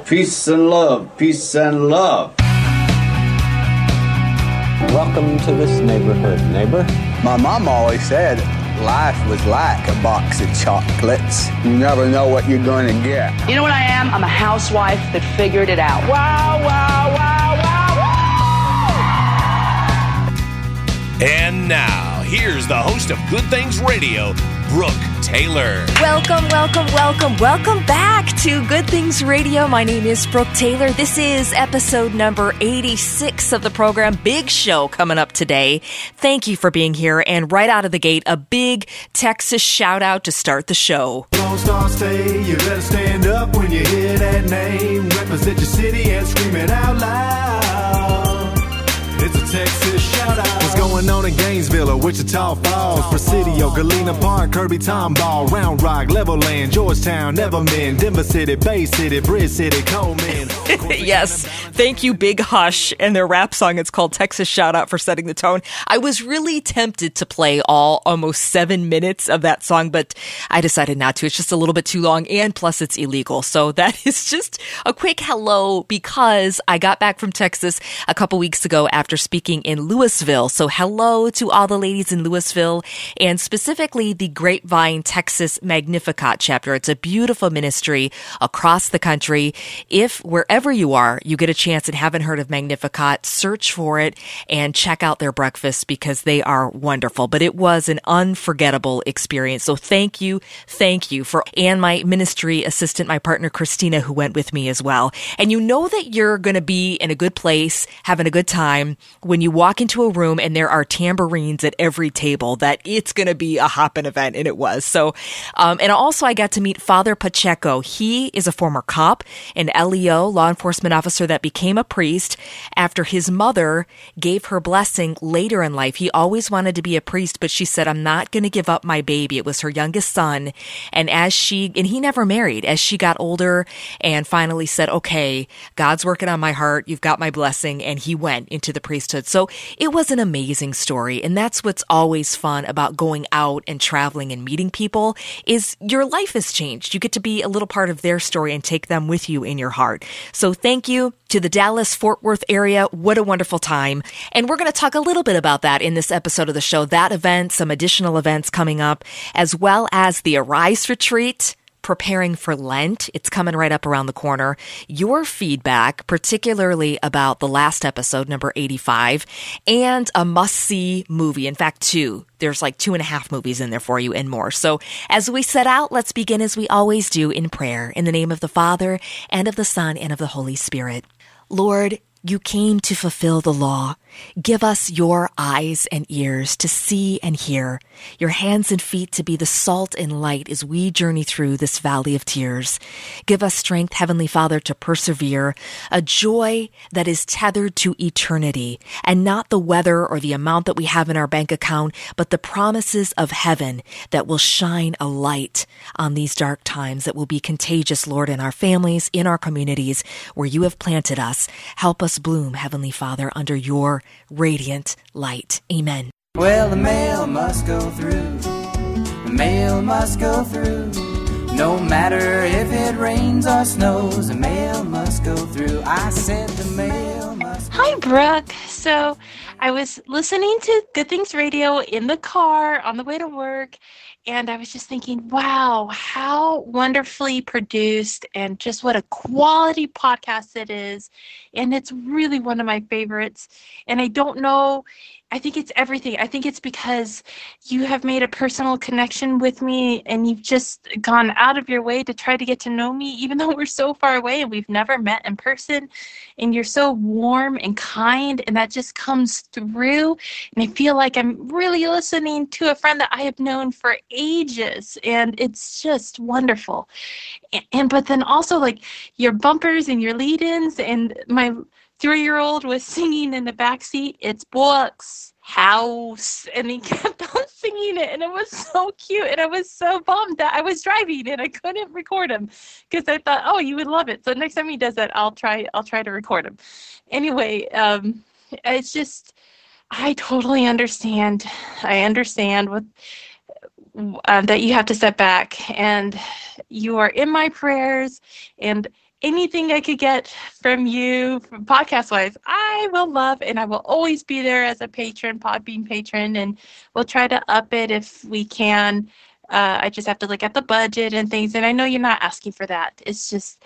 Peace and love. Peace and love. Welcome to this neighborhood, neighbor. My mom always said life was like a box of chocolates. You never know what you're going to get. You know what I am? I'm a housewife that figured it out. Wow, wow, wow, wow, wow! And now, here's the host of Good Things Radio, Brooke Taylor. Welcome back to Good Things Radio. My name is Brooke Taylor. This is episode number 86 of the program. Big show coming up today. Thank you for being here. And right out of the gate, a big Texas shout out to start the show. Lone Star State, you better stand up when you hear that name. Represent your city and scream it out loud. It's a Texas shout out. What's going on in Gainesville or Wichita Falls, Presidio, Galena Park, Kirby Tomball, Round Rock, Levelland, Georgetown, Neverman, Denver City, Bay City, Bridge City, Coleman. Yes, thank you, Big Hush, and their rap song. It's called Texas Shout Out for setting the tone. I was really tempted to play almost 7 minutes of that song, but I decided not to. It's just a little bit too long, and plus it's illegal. So that is just a quick hello because I got back from Texas a couple weeks ago after speaking in Louisville. So hello to all the ladies in Louisville, and specifically the Grapevine, Texas Magnificat chapter. It's a beautiful ministry across the country. If wherever you are, you get a chance and haven't heard of Magnificat, search for it and check out their breakfast because they are wonderful. But it was an unforgettable experience. So thank you and my ministry assistant, my partner Christina, who went with me as well. And you know that you're going to be in a good place, having a good time when you walk into a room and there are tambourines at every table, that it's going to be a hopping event, and it was. So, and also I got to meet Father Pacheco. He is a former cop, an LEO, law enforcement officer that became a priest after his mother gave her blessing later in life. He always wanted to be a priest, but she said, I'm not going to give up my baby. It was her youngest son. And he never married, as she got older and finally said, okay, God's working on my heart. You've got my blessing. And he went into the priesthood. So it was an amazing story. And that's what's always fun about going out and traveling and meeting people, is your life has changed. You get to be a little part of their story and take them with you in your heart. So thank you to the Dallas-Fort Worth area. What a wonderful time. And we're going to talk a little bit about that in this episode of the show. That event, some additional events coming up, as well as the Arise Retreat, preparing for Lent. It's coming right up around the corner. Your feedback, particularly about the last episode, number 85, and a must-see movie. In fact, 2. There's like 2.5 movies in there for you and more. So as we set out, let's begin as we always do in prayer. In the name of the Father, and of the Son, and of the Holy Spirit. Lord, you came to fulfill the law. Give us your eyes and ears to see and hear, your hands and feet to be the salt and light as we journey through this valley of tears. Give us strength, Heavenly Father, to persevere, a joy that is tethered to eternity, and not the weather or the amount that we have in our bank account, but the promises of heaven that will shine a light on these dark times, that will be contagious, Lord, in our families, in our communities, where you have planted us. Help us bloom, Heavenly Father, under your radiant light. Amen. Well, the mail must go through. The mail must go through. No matter if it rains or snows, the mail must go through. I said the mail must go through. Hi, Brooke. So I was listening to Good Things Radio in the car on the way to work, and I was just thinking, wow, how wonderfully produced and just what a quality podcast it is. And it's really one of my favorites. And I don't know, I think it's everything. I think it's because you have made a personal connection with me, and you've just gone out of your way to try to get to know me, even though we're so far away and we've never met in person. And you're so warm and kind, and that just comes through. And I feel like I'm really listening to a friend that I have known for ages, and it's just wonderful. But then also, like, your bumpers and your lead-ins, and my 3-year-old was singing in the backseat, "It's Brooke's house," and he kept on singing it, and it was so cute, and I was so bummed that I was driving and I couldn't record him, because I thought, oh, you would love it. So next time he does that, I'll try to record him. Anyway, it's just, I totally understand. I understand what that you have to step back, and you are in my prayers, and anything I could get from you, podcast-wise, I will love, and I will always be there as a patron, Podbean patron, and we'll try to up it if we can. I just have to look at the budget and things, and I know you're not asking for that. It's just,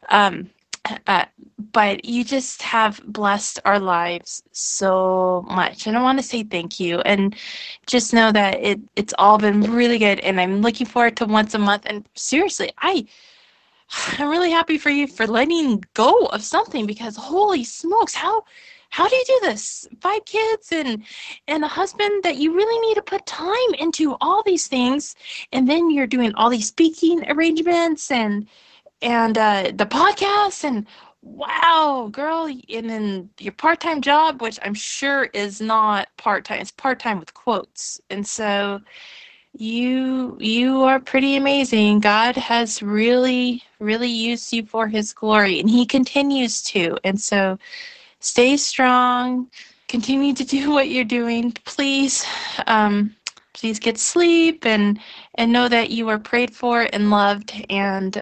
but you just have blessed our lives so much, and I want to say thank you, and just know that it's all been really good, and I'm looking forward to once a month, and seriously, I'm really happy for you for letting go of something, because holy smokes, how do you do this? 5 kids and a husband that you really need to put time into all these things, and then you're doing all these speaking arrangements and the podcast, and wow, girl, and then your part-time job, which I'm sure is not part-time, it's part-time with quotes, and so you are pretty amazing. God has really, really used you for his glory, and he continues to. And so stay strong, continue to do what you're doing. Please get sleep and know that you are prayed for and loved, and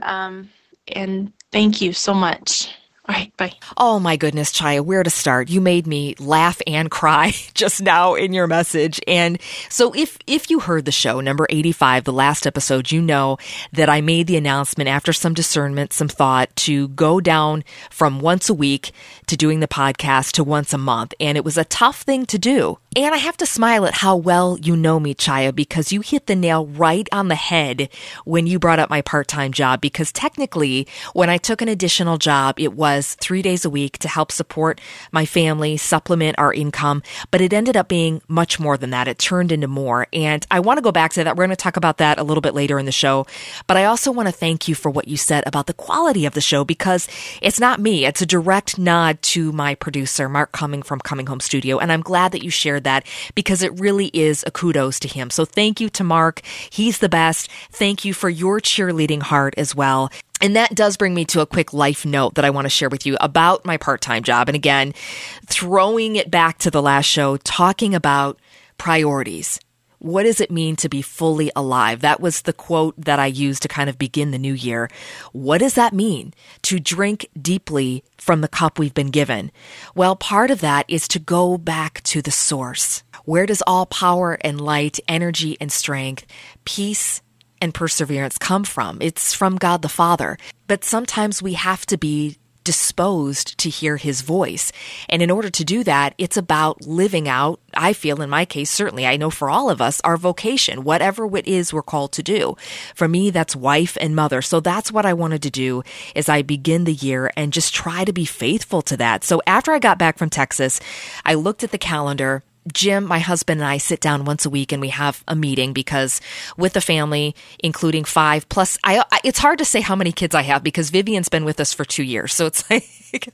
thank you so much. All right, bye. Oh my goodness, Chaya, where to start? You made me laugh and cry just now in your message. And so if you heard the show, number 85, the last episode, you know that I made the announcement after some discernment, some thought, to go down from once a week to doing the podcast to once a month. And it was a tough thing to do. And I have to smile at how well you know me, Chaya, because you hit the nail right on the head when you brought up my part-time job. Because technically, when I took an additional job, it was 3 days a week to help support my family, supplement our income. But it ended up being much more than that. It turned into more. And I want to go back to that. We're going to talk about that a little bit later in the show. But I also want to thank you for what you said about the quality of the show, because it's not me. It's a direct nod to my producer, Mark Cumming from Coming Home Studio. And I'm glad that you shared that, because it really is a kudos to him. So thank you to Mark. He's the best. Thank you for your cheerleading heart as well. And that does bring me to a quick life note that I want to share with you about my part-time job. And again, throwing it back to the last show, talking about priorities. What does it mean to be fully alive? That was the quote that I used to kind of begin the new year. What does that mean? To drink deeply from the cup we've been given. Well, part of that is to go back to the source. Where does all power and light, energy and strength, peace and perseverance come from? It's from God the Father. But sometimes we have to be disposed to hear his voice. And in order to do that, it's about living out, I feel in my case, certainly, I know for all of us, our vocation, whatever it is we're called to do. For me, that's wife and mother. So that's what I wanted to do as I begin the year and just try to be faithful to that. So after I got back from Texas, I looked at the calendar. Jim, my husband, and I sit down once a week and we have a meeting, because with the family, including 5 plus, it's hard to say how many kids I have, because Vivian's been with us for 2 years. So it's like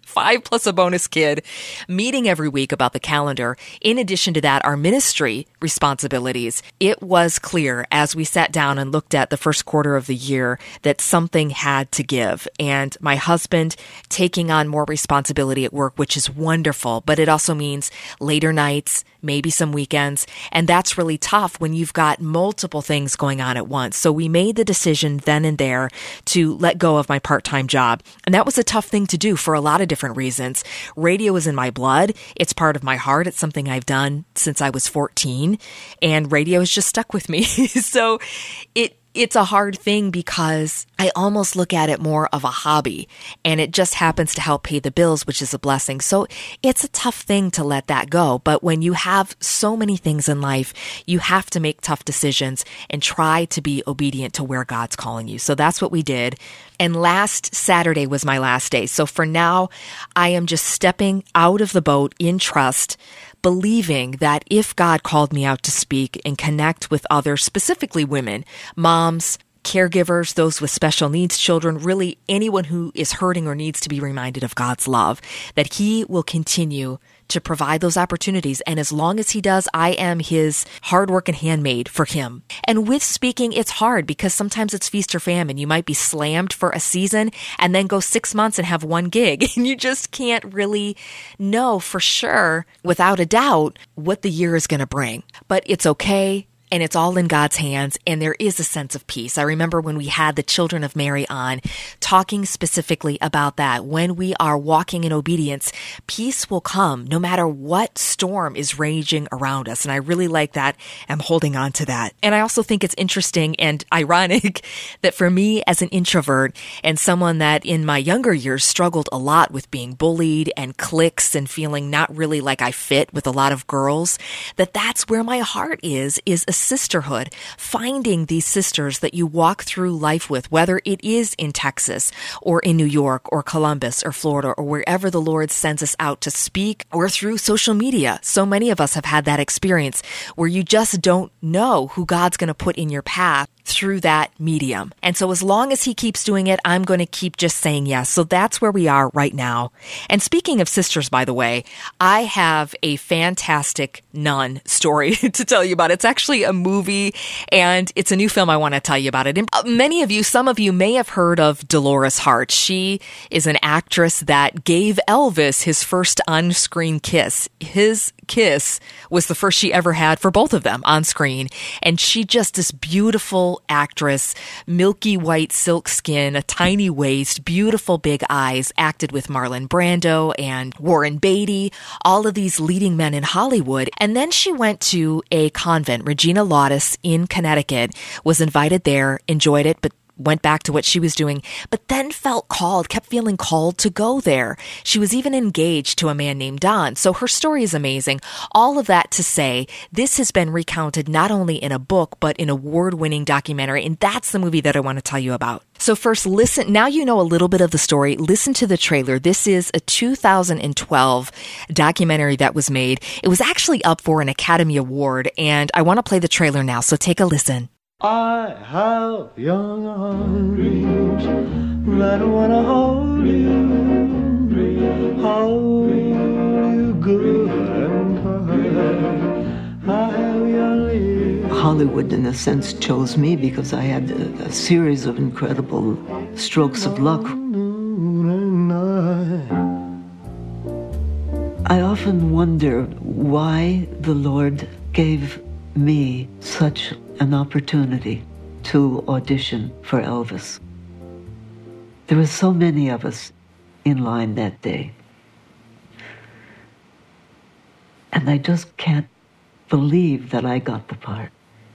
5 plus a bonus kid, meeting every week about the calendar. In addition to that, our ministry responsibilities. It was clear as we sat down and looked at the first quarter of the year that something had to give. And my husband taking on more responsibility at work, which is wonderful, but it also means later nights, maybe some weekends. And that's really tough when you've got multiple things going on at once. So we made the decision then and there to let go of my part-time job. And that was a tough thing to do for a lot of different reasons. Radio is in my blood. It's part of my heart. It's something I've done since I was 14, and radio has just stuck with me. So it's a hard thing, because I almost look at it more of a hobby, and it just happens to help pay the bills, which is a blessing. So it's a tough thing to let that go. But when you have so many things in life, you have to make tough decisions and try to be obedient to where God's calling you. So that's what we did. And last Saturday was my last day. So for now, I am just stepping out of the boat in trust, believing that if God called me out to speak and connect with others, specifically women, moms, caregivers, those with special needs children, really anyone who is hurting or needs to be reminded of God's love, that he will continue to provide those opportunities. And as long as he does, I am his hard-working handmaid for him. And with speaking, it's hard, because sometimes it's feast or famine. You might be slammed for a season and then go 6 months and have 1 gig. And you just can't really know for sure, without a doubt, what the year is going to bring. But it's okay. and it's all in God's hands, and there is a sense of peace. I remember when we had the Children of Mary on, talking specifically about that. When we are walking in obedience, peace will come no matter what storm is raging around us. And I really like that. I'm holding on to that. And I also think it's interesting and ironic that for me as an introvert and someone that in my younger years struggled a lot with being bullied and cliques and feeling not really like I fit with a lot of girls, that's where my heart is a sisterhood. Finding these sisters that you walk through life with, whether it is in Texas or in New York or Columbus or Florida or wherever the Lord sends us out to speak, or through social media. So many of us have had that experience where you just don't know who God's going to put in your path through that medium. And so as long as he keeps doing it, I'm going to keep just saying yes. So that's where we are right now. And speaking of sisters, by the way, I have a fantastic nun story to tell you about. It's actually a movie and it's a new film I want to tell you about it. And many of you, some of you may have heard of Dolores Hart. She is an actress that gave Elvis his first on-screen kiss. His kiss was the first she ever had for both of them on screen. And she just this beautiful actress, milky white silk skin, a tiny waist, beautiful big eyes, acted with Marlon Brando and Warren Beatty, all of these leading men in Hollywood. And then she went to a convent, Regina Laudis in Connecticut, was invited there, enjoyed it, but went back to what she was doing, but then kept feeling called to go there. She was even engaged to a man named Don. So her story is amazing. All of that to say, this has been recounted not only in a book, but in an award-winning documentary. And that's the movie that I want to tell you about. So first, listen. Now you know a little bit of the story. Listen to the trailer. This is a 2012 documentary that was made. It was actually up for an Academy Award, and I want to play the trailer now. So take a listen. I have young arms that wanna hold you good and kind. I have young lips. Hollywood, in a sense, chose me because I had a series of incredible strokes of luck. I often wonder why the Lord gave me such an opportunity to audition for Elvis. There were so many of us in line that day. And I just can't believe that I got the part.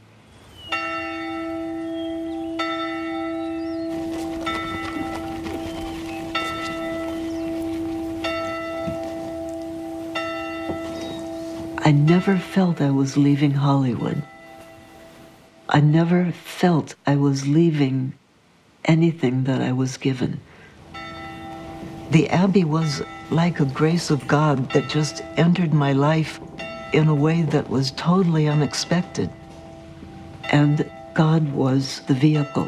I never felt I was leaving Hollywood. I never felt I was leaving anything that I was given. The Abbey was like a grace of God that just entered my life in a way that was totally unexpected. And God was the vehicle.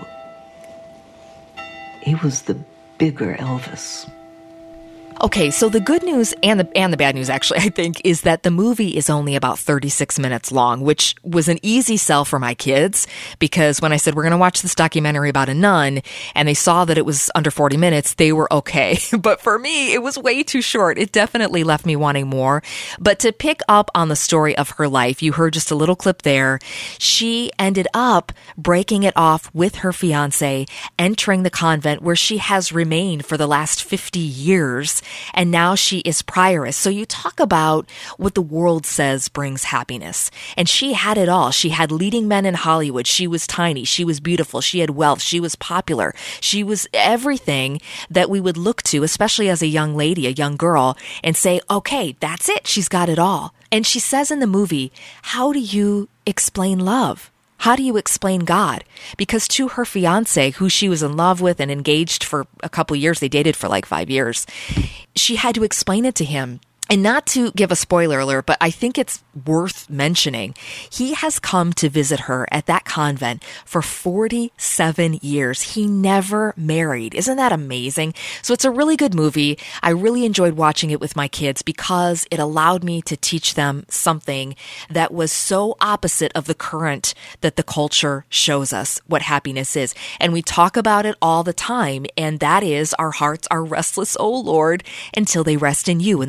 He was the bigger Elvis. Okay, so the good news and the bad news, actually, I think, is that the movie is only about 36 minutes long, which was an easy sell for my kids, because when I said we're going to watch this documentary about a nun, and they saw that it was under 40 minutes, they were okay. But for me, it was way too short. It definitely left me wanting more. But to pick up on the story of her life, you heard just a little clip there. She ended up breaking it off with her fiancé, entering the convent where she has remained for the last 50 years. And now she is prioress. So you talk about what the world says brings happiness. And she had it all. She had leading men in Hollywood. She was tiny. She was beautiful. She had wealth. She was popular. She was everything that we would look to, especially as a young lady, a young girl, and say, okay, that's it. She's got it all. And she says in the movie, how do you explain love? How do you explain God? Because to her fiancé, who she was in love with and engaged for a couple years, they dated for like 5 years, she had to explain it to him. And not to give a spoiler alert, but I think it's worth mentioning. He has come to visit her at that convent for 47 years. He never married. Isn't that amazing? So it's a really good movie. I really enjoyed watching it with my kids because it allowed me to teach them something that was so opposite of the current that the culture shows us what happiness is. And we talk about it all the time, and that is our hearts are restless, O Lord, until they rest in you. And the story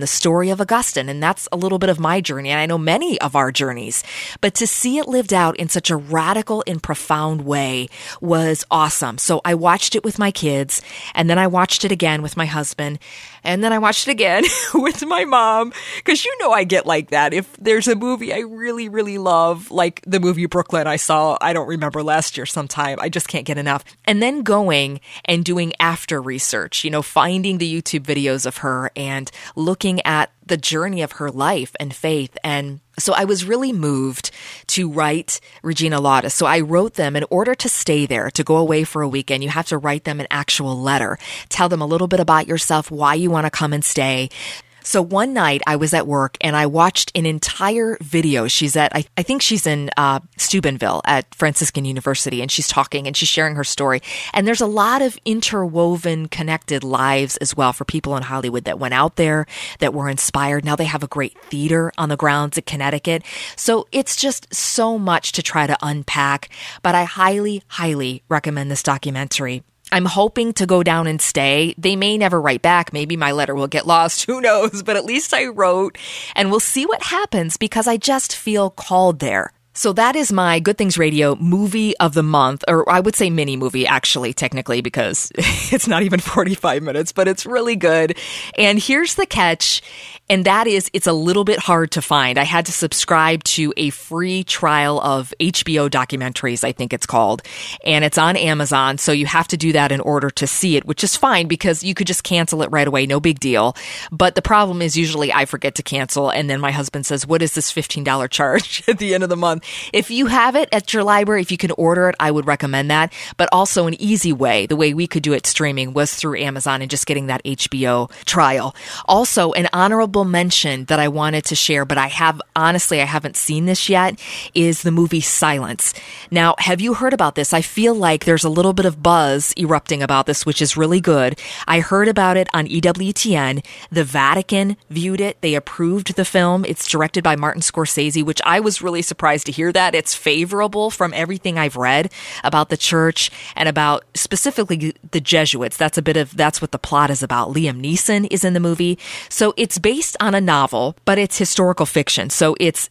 story of Augustine, and that's a little bit of my journey, and I know many of our journeys. But to see it lived out in such a radical and profound way was awesome. So I watched it with my kids, and then I watched it again with my husband, and then I watched it again with my mom, because you know I get like that. If there's a movie I really, really love, like the movie Brooklyn I saw, I don't remember, last year sometime, I just can't get enough. And then going and doing after research, finding the YouTube videos of her and looking at the journey of her life and faith. And so I was really moved to write Regina Laudis. So I wrote them in order to stay there, to go away for a weekend. You have to write them an actual letter. Tell them a little bit about yourself, why you want to come and stay. So one night I was at work and I watched an entire video. She's at, I think she's in Steubenville at Franciscan University, and she's talking and she's sharing her story. And there's a lot of interwoven, connected lives as well for people in Hollywood that went out there, that were inspired. Now they have a great theater on the grounds at Connecticut. So it's just so much to try to unpack, but I highly, highly recommend this documentary. I'm hoping to go down and stay. They may never write back. Maybe my letter will get lost. Who knows? But at least I wrote, and we'll see what happens because I just feel called there. So that is my Good Things Radio movie of the month, or I would say mini movie, actually, technically, because it's not even 45 minutes, but it's really good. And here's the catch, and that is it's a little bit hard to find. I had to subscribe to a free trial of HBO documentaries, I think it's called, and it's on Amazon, so you have to do that in order to see it, which is fine because you could just cancel it right away, no big deal. But the problem is usually I forget to cancel, and then my husband says, what is this $15 charge at the end of the month? If you have it at your library, if you can order it, I would recommend that. But also an easy way, the way we could do it streaming, was through Amazon and just getting that HBO trial. Also, an honorable mention that I wanted to share, but I haven't seen this yet, is the movie Silence. Now, have you heard about this? I feel like there's a little bit of buzz erupting about this, which is really good. I heard about it on EWTN. The Vatican viewed it. They approved the film. It's directed by Martin Scorsese, which I was really surprised to hear that. It's favorable from everything I've read about the church and about specifically the Jesuits. That's what the plot is about. Liam Neeson is in the movie. So it's based on a novel, but it's historical fiction. So it's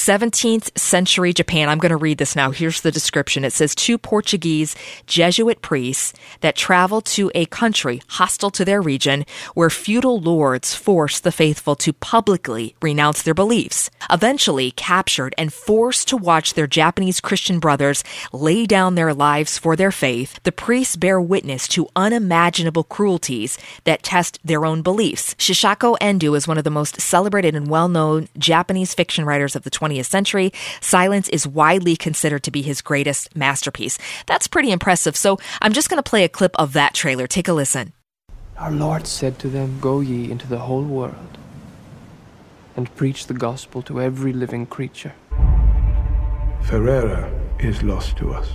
17th century Japan. I'm going to read this now. Here's the description. It says, 2 Portuguese Jesuit priests that travel to a country hostile to their region where feudal lords force the faithful to publicly renounce their beliefs. Eventually captured and forced to watch their Japanese Christian brothers lay down their lives for their faith, the priests bear witness to unimaginable cruelties that test their own beliefs. Shisako Endo is one of the most celebrated and well-known Japanese fiction writers of the 20th century. Silence is widely considered to be his greatest masterpiece. That's pretty impressive. So I'm just going to play a clip of that trailer. Take a listen. Our Lord said to them, "Go ye into the whole world and preach the gospel to every living creature." Ferreira is lost to us.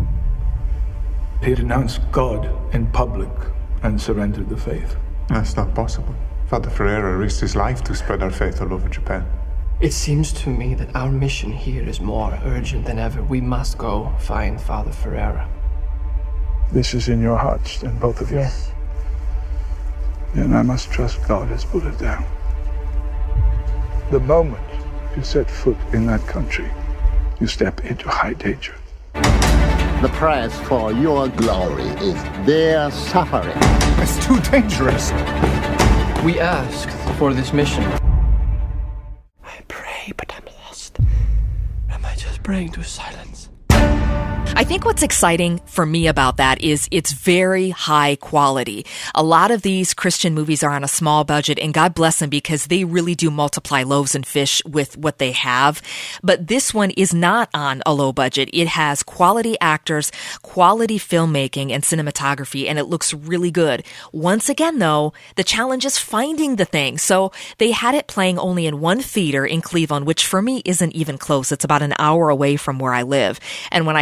He denounced God in public and surrendered the faith. That's not possible. Father Ferreira risked his life to spread our faith all over Japan. It seems to me that our mission here is more urgent than ever. We must go find Father Ferreira. This is in your hearts, then, both of you? Yes. Then I must trust God has put it down. The moment you set foot in that country, you step into high danger. The price for your glory is their suffering. It's too dangerous. We asked for this mission. I pray, but I'm lost. Am I just praying to silence? I think what's exciting for me about that is it's very high quality. A lot of these Christian movies are on a small budget, and God bless them because they really do multiply loaves and fish with what they have. But this one is not on a low budget. It has quality actors, quality filmmaking and cinematography, and it looks really good. Once again, though, the challenge is finding the thing. So they had it playing only in one theater in Cleveland, which for me isn't even close. It's about an hour away from where I live. And when I called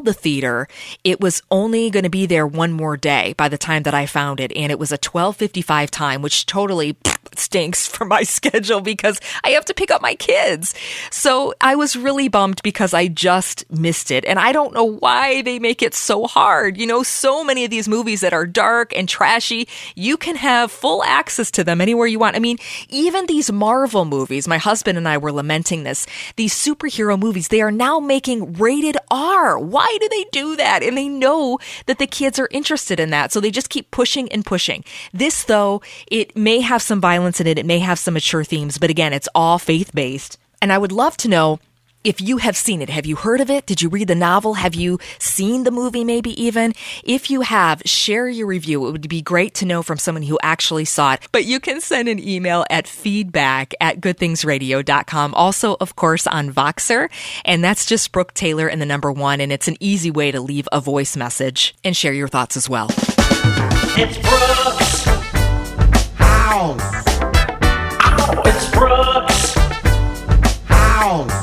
the theater, it was only going to be there one more day by the time that I found it. And it was a 12:55 time, which totally stinks for my schedule because I have to pick up my kids. So I was really bummed because I just missed it. And I don't know why they make it so hard. You know, so many of these movies that are dark and trashy, you can have full access to them anywhere you want. I mean, even these Marvel movies, my husband and I were lamenting this, these superhero movies, they are now making rated R. Why do they do that? And they know that the kids are interested in that. So they just keep pushing and pushing. This, though, it may have some violence in it. It may have some mature themes. But again, it's all faith-based. And I would love to know if you have seen it. Have you heard of it? Did you read the novel? Have you seen the movie maybe even? If you have, share your review. It would be great to know from someone who actually saw it. But you can send an email at feedback@goodthingsradio.com. Also, of course, on Voxer. And that's just Brooke Taylor and the number 1. And it's an easy way to leave a voice message and share your thoughts as well. It's Brooke's house. Ow. It's Brooke's house.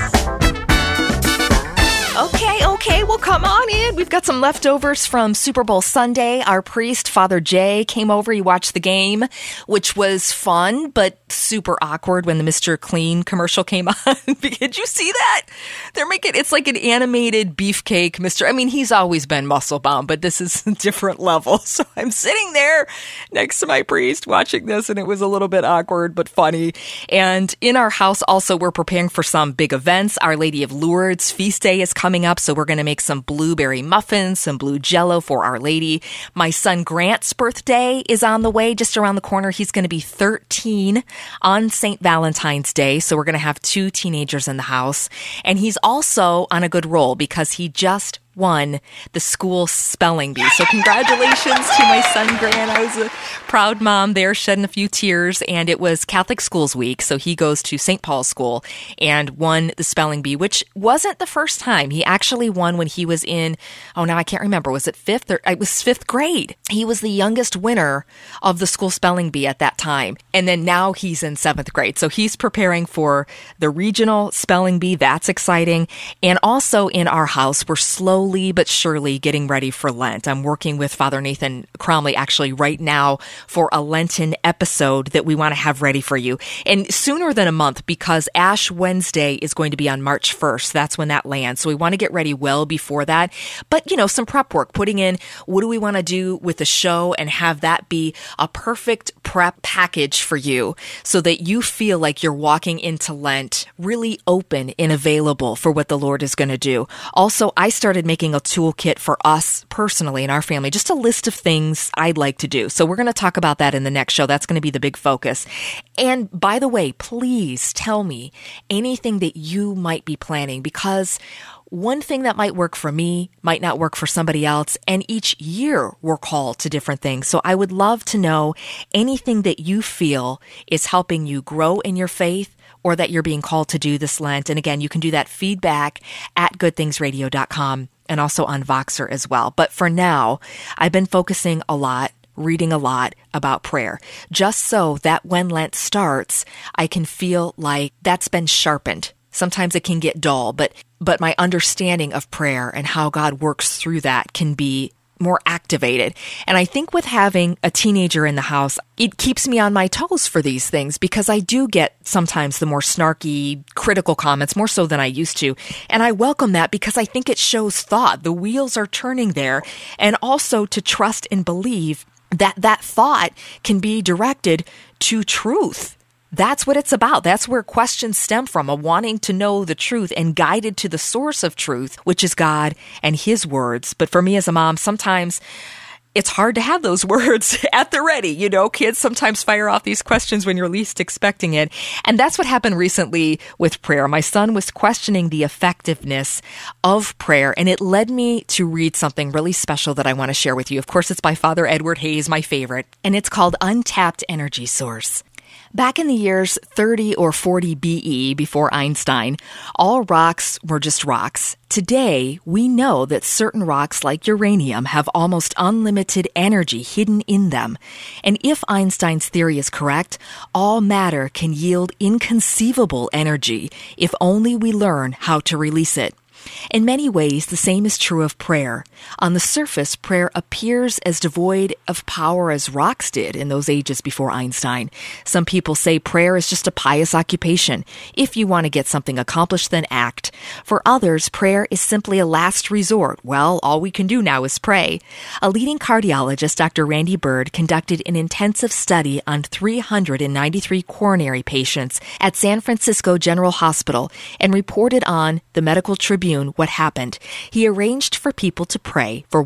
Okay, well, come on in. We've got some leftovers from Super Bowl Sunday. Our priest, Father Jay, came over. He watched the game, which was fun, but super awkward when the Mr. Clean commercial came on. Did you see that? They're making it's like an animated beefcake Mr. I mean, he's always been muscle bound, but this is a different level. So I'm sitting there next to my priest watching this, and it was a little bit awkward, but funny. And in our house, also, we're preparing for some big events. Our Lady of Lourdes feast day is coming up, so we're going to make some blueberry muffins, some blue jello for Our Lady. My son Grant's birthday is on the way, just around the corner. He's going to be 13 on St. Valentine's Day, so we're going to have 2 teenagers in the house. And he's also on a good roll because he just won the school spelling bee. So congratulations to my son, Grant. I was a proud mom there, shedding a few tears, and it was Catholic Schools Week, so he goes to St. Paul's School and won the spelling bee, which wasn't the first time. He actually won when he was in, now I can't remember, was it 5th? It was 5th grade. He was the youngest winner of the school spelling bee at that time, and then now he's in 7th grade. So he's preparing for the regional spelling bee. That's exciting. And also in our house, we're slowly but surely getting ready for Lent. I'm working with Father Nathan Cromley actually right now for a Lenten episode that we want to have ready for you. And sooner than a month, because Ash Wednesday is going to be on March 1st. That's when that lands. So we want to get ready well before that. But, some prep work, putting in what do we want to do with the show and have that be a perfect prep package for you so that you feel like you're walking into Lent really open and available for what the Lord is going to do. Also, I started making a toolkit for us personally in our family, just a list of things I'd like to do. So we're going to talk about that in the next show. That's going to be the big focus. And by the way, please tell me anything that you might be planning, because one thing that might work for me might not work for somebody else, and each year we're called to different things. So I would love to know anything that you feel is helping you grow in your faith or that you're being called to do this Lent. And again, you can do that feedback at goodthingsradio.com and also on Voxer as well. But for now, I've been focusing a lot, reading a lot about prayer, just so that when Lent starts, I can feel like that's been sharpened. Sometimes it can get dull, but my understanding of prayer and how God works through that can be more activated. And I think with having a teenager in the house, it keeps me on my toes for these things, because I do get sometimes the more snarky, critical comments, more so than I used to. And I welcome that because I think it shows thought. The wheels are turning there. And also to trust and believe that that thought can be directed to truth. That's what it's about. That's where questions stem from, a wanting to know the truth and guided to the source of truth, which is God and His words. But for me as a mom, sometimes it's hard to have those words at the ready. Kids sometimes fire off these questions when you're least expecting it. And that's what happened recently with prayer. My son was questioning the effectiveness of prayer, and it led me to read something really special that I want to share with you. Of course, it's by Father Edward Hayes, my favorite, and it's called Untapped Energy Source. Back in the years 30 or 40 BE, before Einstein, all rocks were just rocks. Today, we know that certain rocks like uranium have almost unlimited energy hidden in them. And if Einstein's theory is correct, all matter can yield inconceivable energy if only we learn how to release it. In many ways, the same is true of prayer. On the surface, prayer appears as devoid of power as rocks did in those ages before Einstein. Some people say prayer is just a pious occupation. If you want to get something accomplished, then act. For others, prayer is simply a last resort. Well, all we can do now is pray. A leading cardiologist, Dr. Randy Bird, conducted an intensive study on 393 coronary patients at San Francisco General Hospital and reported on the Medical Tribune what happened. He arranged for people to pray for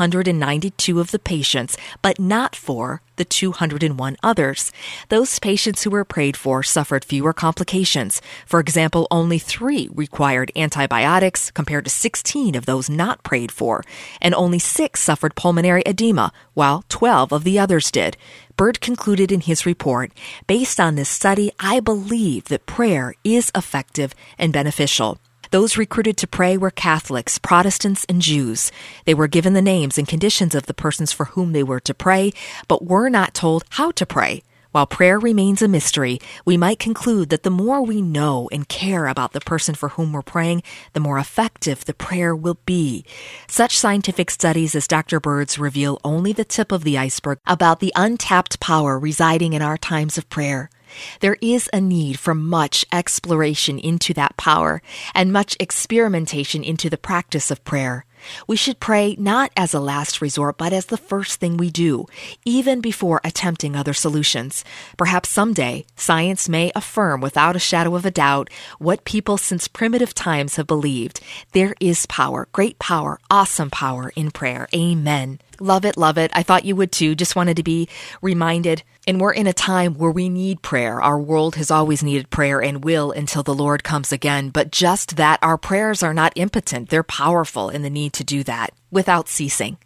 192 of the patients, but not for the 201 others. Those patients who were prayed for suffered fewer complications. For example, only 3 required antibiotics compared to 16 of those not prayed for, and only 6 suffered pulmonary edema, while 12 of the others did. Bird concluded in his report, "Based on this study, I believe that prayer is effective and beneficial." Those recruited to pray were Catholics, Protestants, and Jews. They were given the names and conditions of the persons for whom they were to pray, but were not told how to pray. While prayer remains a mystery, we might conclude that the more we know and care about the person for whom we're praying, the more effective the prayer will be. Such scientific studies as Dr. Bird's reveal only the tip of the iceberg about the untapped power residing in our times of prayer. There is a need for much exploration into that power and much experimentation into the practice of prayer. We should pray not as a last resort, but as the first thing we do, even before attempting other solutions. Perhaps someday, science may affirm without a shadow of a doubt what people since primitive times have believed. There is power, great power, awesome power in prayer. Amen. Love it, love it. I thought you would too. Just wanted to be reminded. And we're in a time where we need prayer. Our world has always needed prayer and will until the Lord comes again. But just that, our prayers are not impotent. They're powerful in the need to do that without ceasing.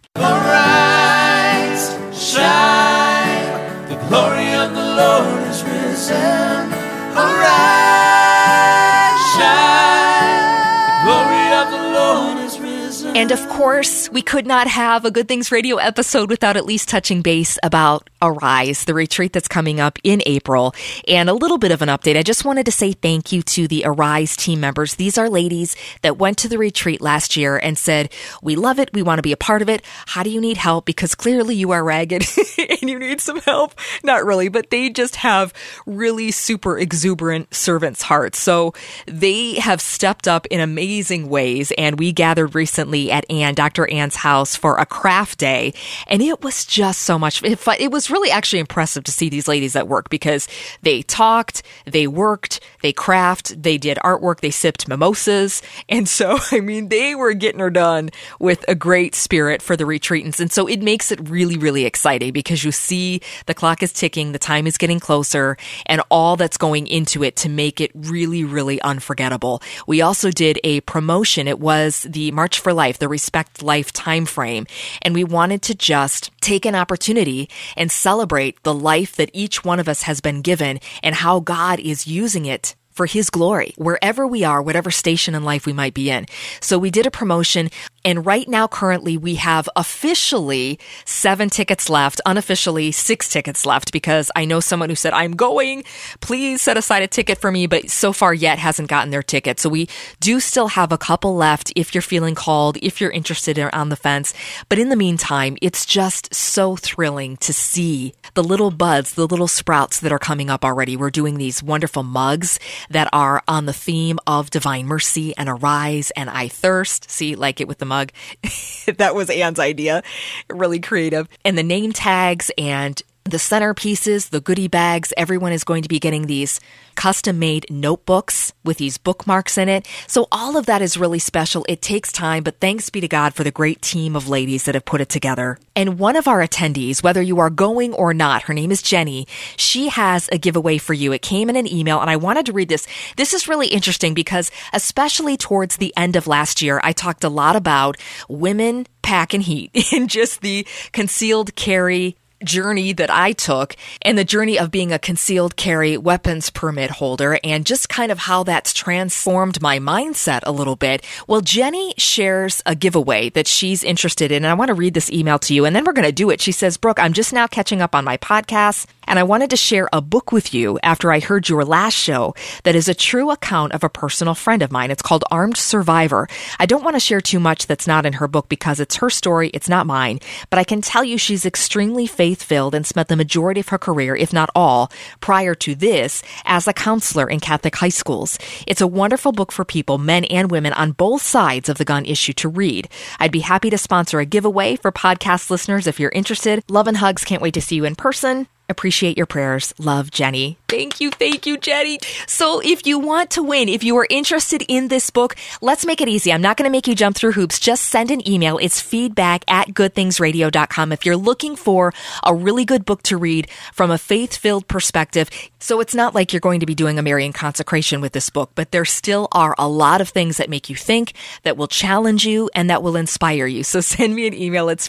Arise, shine, the glory of the Lord is risen. Arise, shine, the glory of the Lord is risen. And of course, we could not have a Good Things Radio episode without at least touching base about Arise, the retreat that's coming up in April, and a little bit of an update. I just wanted to say thank you to the Arise team members. These are ladies that went to the retreat last year and said, "We love it. We want to be a part of it. How do you need help? Because clearly you are ragged and you need some help." Not really, but they just have really super exuberant servants' hearts. So they have stepped up in amazing ways, and we gathered recently at Dr. Ann's house for a craft day, and it was just so much fun. It was really actually impressive to see these ladies at work because they talked, they worked, they crafted, they did artwork, they sipped mimosas, and so, I mean, they were getting her done with a great spirit for the retreatants, and so it makes it really, really exciting because you see the clock is ticking, the time is getting closer, and all that's going into it to make it really, really unforgettable. We also did a promotion. It was the March for Life, the Respect Life time frame. And we wanted to just take an opportunity and celebrate the life that each one of us has been given and how God is using it for His glory, wherever we are, whatever station in life we might be in. So we did a promotion, and right now, currently, we have officially 7 tickets left, unofficially 6 tickets left, because I know someone who said, "I'm going, please set aside a ticket for me," but so far yet hasn't gotten their ticket. So we do still have a couple left if you're feeling called, if you're interested or on the fence. But in the meantime, it's just so thrilling to see the little buds, the little sprouts that are coming up already. We're doing these wonderful mugs that are on the theme of Divine Mercy and Arise and I Thirst. See, like it with the mug. That was Ann's idea. Really creative. And the name tags and the centerpieces, the goodie bags, everyone is going to be getting these custom-made notebooks with these bookmarks in it. So all of that is really special. It takes time, but thanks be to God for the great team of ladies that have put it together. And one of our attendees, whether you are going or not, her name is Jenny, she has a giveaway for you. It came in an email, and I wanted to read this. This is really interesting because especially towards the end of last year, I talked a lot about women packing heat and just the concealed carry journey that I took and the journey of being a concealed carry weapons permit holder and just kind of how that's transformed my mindset a little bit. Well, Jenny shares a giveaway that she's interested in, and I want to read this email to you, and then we're going to do it. She says, Brooke, I'm just now catching up on my podcasts, and I wanted to share a book with you after I heard your last show that is a true account of a personal friend of mine. It's called Armed Survivor. I don't want to share too much that's not in her book because it's her story, it's not mine, but I can tell you she's extremely faith-filled and spent the majority of her career, if not all, prior to this, as a counselor in Catholic high schools. It's a wonderful book for people, men and women, on both sides of the gun issue to read. I'd be happy to sponsor a giveaway for podcast listeners if you're interested. Love and hugs. Can't wait to see you in person. Appreciate your prayers. Love, Jenny. Thank you, Jenny. So if you want to win, if you are interested in this book, let's make it easy. I'm not going to make you jump through hoops. Just send an email. It's feedback@goodthingsradio.com if you're looking for a really good book to read from a faith-filled perspective. So it's not like you're going to be doing a Marian consecration with this book, but there still are a lot of things that make you think, that will challenge you, and that will inspire you. So send me an email. It's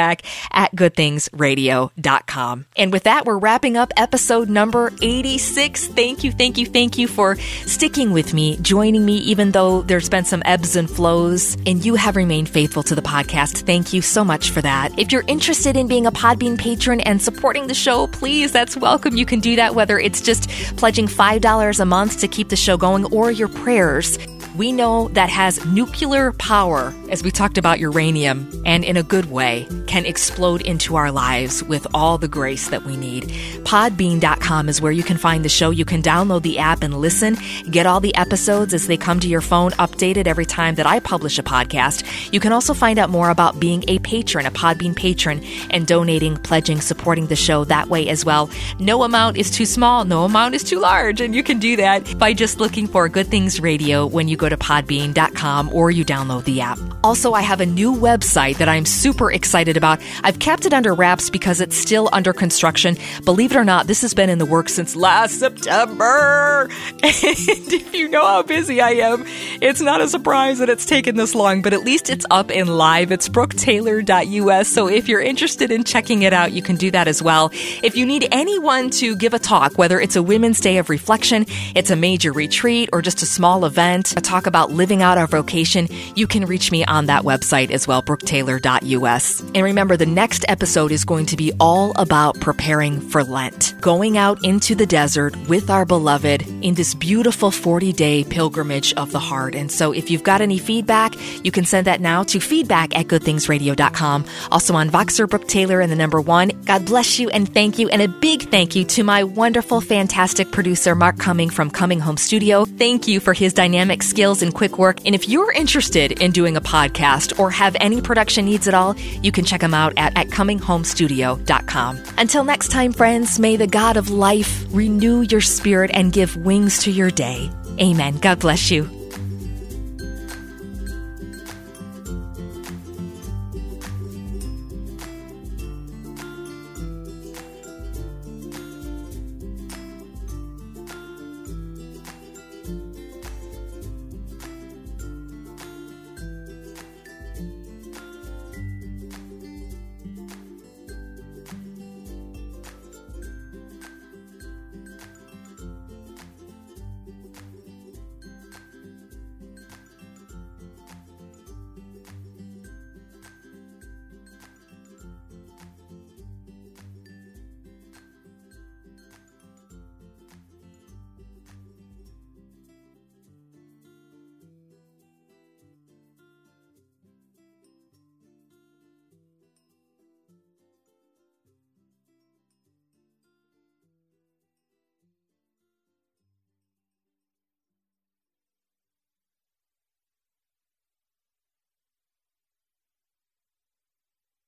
feedback@goodthingsradio.com. And with that, we're wrapping up episode number 86. Thank you for sticking with me, joining me, even though there's been some ebbs and flows, and you have remained faithful to the podcast. Thank you so much for that. If you're interested in being a Podbean patron and supporting the show, please, that's welcome. You can do that whether it's just pledging $5 a month to keep the show going or your prayers. We know that has nuclear power, as we talked about uranium, and in a good way, can explode into our lives with all the grace that we need. Podbean.com is where you can find the show. You can download the app and listen, get all the episodes as they come to your phone, updated every time that I publish a podcast. You can also find out more about being a patron, a Podbean patron, and donating, pledging, supporting the show that way as well. No amount is too small, no amount is too large, and you can do that by just looking for Good Things Radio when you go to podbean.com or you download the app. Also, I have a new website that I'm super excited about. I've kept it under wraps because it's still under construction. Believe it or not, this has been in the works since last September. And if you know how busy I am, it's not a surprise that it's taken this long, but at least it's up and live. It's brooketaylor.us. So if you're interested in checking it out, you can do that as well. If you need anyone to give a talk, whether it's a Women's Day of Reflection, it's a major retreat, or just a small event, a talk about living out our vocation, you can reach me on that website as well, brooketaylor.us. And remember, the next episode is going to be all about preparing for Lent, going out into the desert with our beloved in this beautiful 40-day pilgrimage of the heart. And so if you've got any feedback, you can send that now to feedback@goodthingsradio.com. Also on Voxer, Brooke Taylor, and the number 1. God bless you and thank you. And a big thank you to my wonderful, fantastic producer, Mark Cumming from Coming Home Studio. Thank you for his dynamic skills and quick work. And if you're interested in doing a podcast or have any production needs at all, you can check them out at cominghomestudio.com. Until next time, friends, may the God of life renew your spirit and give wings to your day. Amen. God bless you.